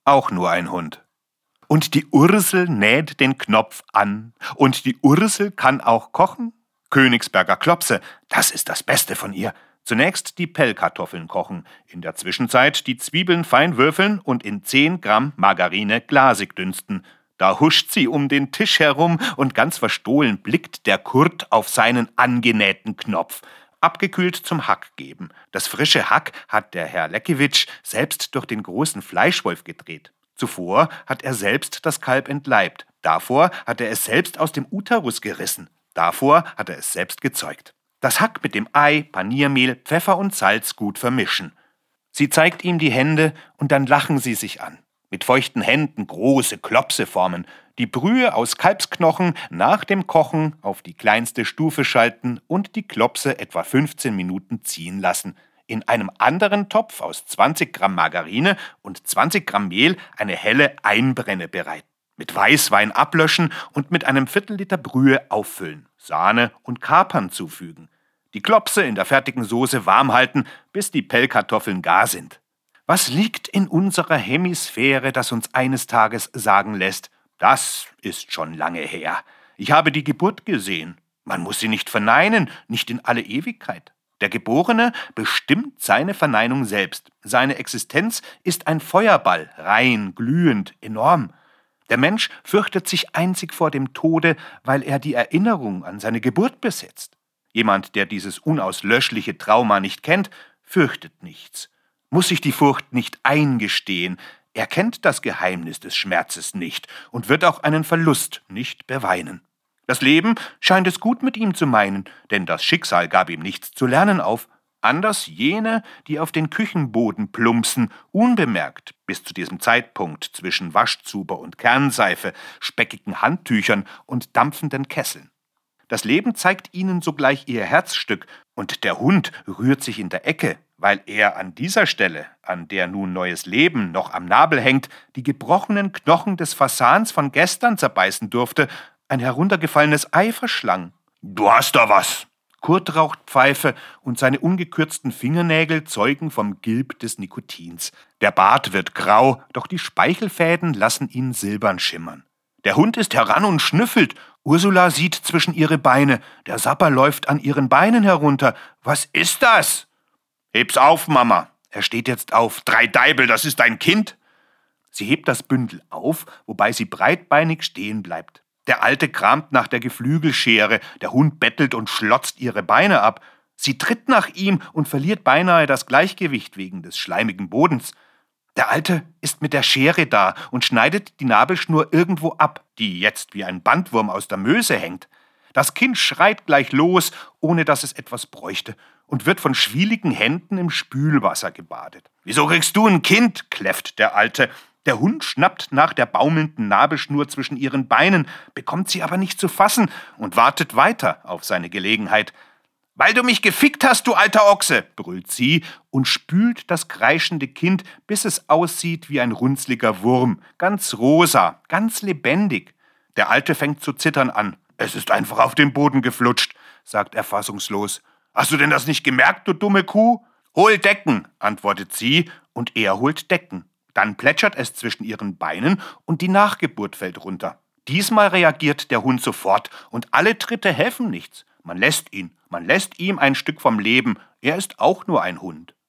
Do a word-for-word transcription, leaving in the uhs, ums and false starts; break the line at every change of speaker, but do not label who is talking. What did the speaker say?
Auch nur ein Hund. Und die Ursel näht den Knopf an. Und die Ursel kann auch kochen. Königsberger Klopse, das ist das Beste von ihr. Zunächst die Pellkartoffeln kochen, in der Zwischenzeit die Zwiebeln fein würfeln und in zehn Gramm Margarine glasig dünsten. Da huscht sie um den Tisch herum und ganz verstohlen blickt der Kurt auf seinen angenähten Knopf. Abgekühlt zum Hack geben. Das frische Hack hat der Herr Leckewitsch selbst durch den großen Fleischwolf gedreht. Zuvor hat er selbst das Kalb entleibt. Davor hat er es selbst aus dem Uterus gerissen. Davor hat er es selbst gezeugt. Das Hack mit dem Ei, Paniermehl, Pfeffer und Salz gut vermischen. Sie zeigt ihm die Hände und dann lachen sie sich an. Mit feuchten Händen große Klopse formen, die Brühe aus Kalbsknochen nach dem Kochen auf die kleinste Stufe schalten und die Klopse etwa fünfzehn Minuten ziehen lassen. In einem anderen Topf aus zwanzig Gramm Margarine und zwanzig Gramm Mehl eine helle Einbrenne bereiten. Mit Weißwein ablöschen und mit einem Viertelliter Brühe auffüllen, Sahne und Kapern zufügen. Die Klopse in der fertigen Soße warm halten, bis die Pellkartoffeln gar sind. Was liegt in unserer Hemisphäre, das uns eines Tages sagen lässt, das ist schon lange her. Ich habe die Geburt gesehen. Man muss sie nicht verneinen, nicht in alle Ewigkeit. Der Geborene bestimmt seine Verneinung selbst. Seine Existenz ist ein Feuerball, rein, glühend, enorm. Der Mensch fürchtet sich einzig vor dem Tode, weil er die Erinnerung an seine Geburt besitzt. Jemand, der dieses unauslöschliche Trauma nicht kennt, fürchtet nichts. Muss sich die Furcht nicht eingestehen. Er kennt das Geheimnis des Schmerzes nicht und wird auch einen Verlust nicht beweinen. Das Leben scheint es gut mit ihm zu meinen, denn das Schicksal gab ihm nichts zu lernen auf. Anders jene, die auf den Küchenboden plumpsen, unbemerkt bis zu diesem Zeitpunkt zwischen Waschzuber und Kernseife, speckigen Handtüchern und dampfenden Kesseln. Das Leben zeigt ihnen sogleich ihr Herzstück, und der Hund rührt sich in der Ecke, weil er an dieser Stelle, an der nun neues Leben noch am Nabel hängt, die gebrochenen Knochen des Fasans von gestern zerbeißen durfte, ein heruntergefallenes Ei verschlang. »Du hast da was!« Kurt raucht Pfeife und seine ungekürzten Fingernägel zeugen vom Gilb des Nikotins. Der Bart wird grau, doch die Speichelfäden lassen ihn silbern schimmern. Der Hund ist heran und schnüffelt. Ursula sieht zwischen ihre Beine. Der Sapper läuft an ihren Beinen herunter. »Was ist das?« »Heb's auf, Mama!« Er steht jetzt auf. »Drei Deibel, das ist ein Kind!« Sie hebt das Bündel auf, wobei sie breitbeinig stehen bleibt. Der Alte kramt nach der Geflügelschere, der Hund bettelt und schlotzt ihre Beine ab. Sie tritt nach ihm und verliert beinahe das Gleichgewicht wegen des schleimigen Bodens. Der Alte ist mit der Schere da und schneidet die Nabelschnur irgendwo ab, die jetzt wie ein Bandwurm aus der Möse hängt. Das Kind schreit gleich los, ohne dass es etwas bräuchte, und wird von schwieligen Händen im Spülwasser gebadet. »Wieso kriegst du ein Kind?« kläfft der Alte. Der Hund schnappt nach der baumelnden Nabelschnur zwischen ihren Beinen, bekommt sie aber nicht zu fassen und wartet weiter auf seine Gelegenheit. »Weil du mich gefickt hast, du alter Ochse«, brüllt sie und spült das kreischende Kind, bis es aussieht wie ein runzliger Wurm, ganz rosa, ganz lebendig. Der Alte fängt zu zittern an. »Es ist einfach auf den Boden geflutscht«, sagt er fassungslos. »Hast du denn das nicht gemerkt, du dumme Kuh?« »Hol Decken«, antwortet sie, und er holt Decken. Dann plätschert es zwischen ihren Beinen und die Nachgeburt fällt runter. Diesmal reagiert der Hund sofort und alle Tritte helfen nichts. Man lässt ihn, man lässt ihm ein Stück vom Leben. Er ist auch nur ein Hund.